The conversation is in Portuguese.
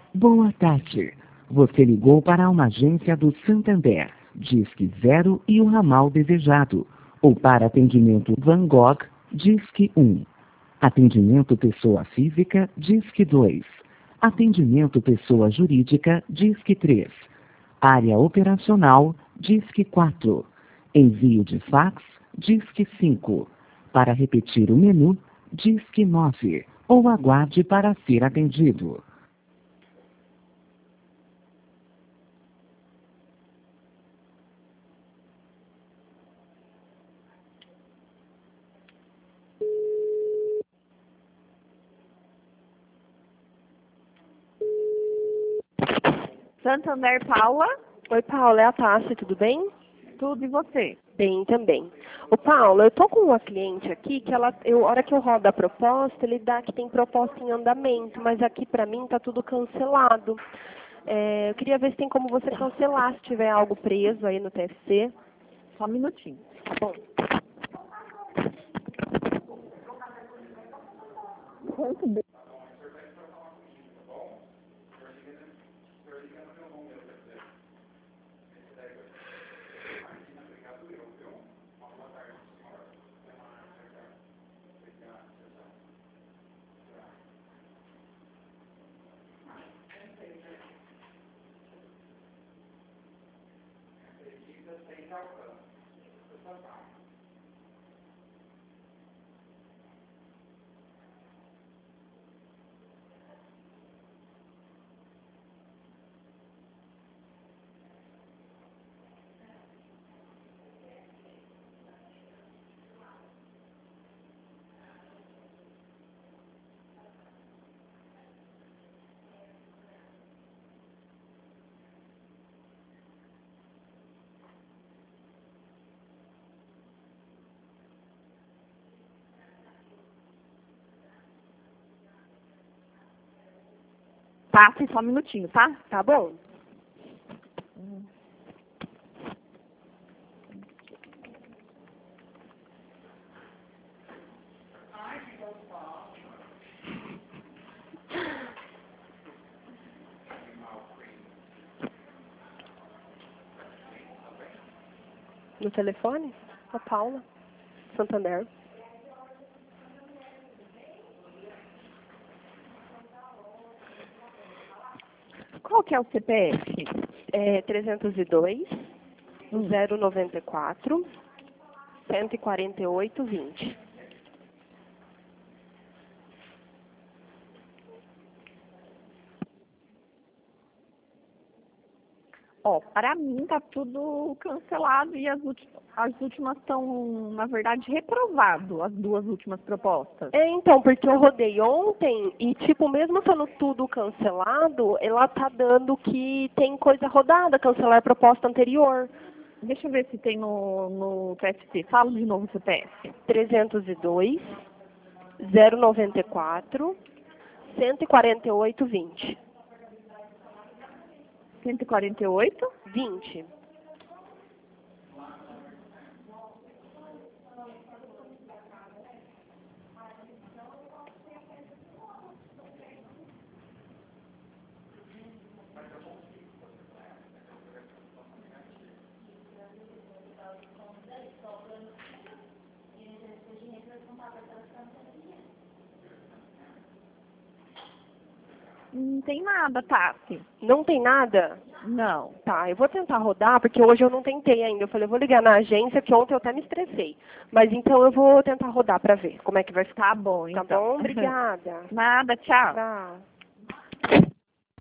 Boa tarde. Você ligou para uma agência do Santander. Disque 0 e o ramal desejado. Ou para atendimento Van Gogh, Disque 1. Atendimento pessoa física, Disque 2. Atendimento pessoa jurídica, Disque 3. Área operacional, Disque 4. Envio de fax, Disque 5. Para repetir o menu, Disque 9. Ou aguarde para ser atendido. Santander, Paula. Oi, Paula, é a Tássia, tudo bem? Tudo e você? Bem também. Ô, Paula, eu tô com uma cliente aqui que a hora que eu rodo a proposta, ele dá que tem proposta em andamento, mas aqui pra mim tá tudo cancelado. Eu queria ver se tem como você cancelar, se tiver algo preso aí no TFC. Só um minutinho. Tá bom. Passe só um minutinho, tá? Tá bom. No telefone? A Paula, Santander. Qual que é o CPF? 302 094 148 20. Ó, para mim tá tudo cancelado e as últimas estão, na verdade, reprovado, as duas últimas propostas. Então, porque eu rodei ontem e, tipo, mesmo estando tudo cancelado, ela tá dando que tem coisa rodada, cancelar a proposta anterior. Deixa eu ver se tem no TFC. Fala de novo o CPF. 302 094 148 20. 148? 20. Não tem nada, Tassi. Não tem nada? Não. Tá, eu vou tentar rodar, porque hoje eu não tentei ainda. Eu falei, eu vou ligar na agência, que ontem eu até me estressei. Mas então eu vou tentar rodar pra ver como é que vai ficar. Tá bom, então. Tá bom? Obrigada. Nada, tchau. Tchau.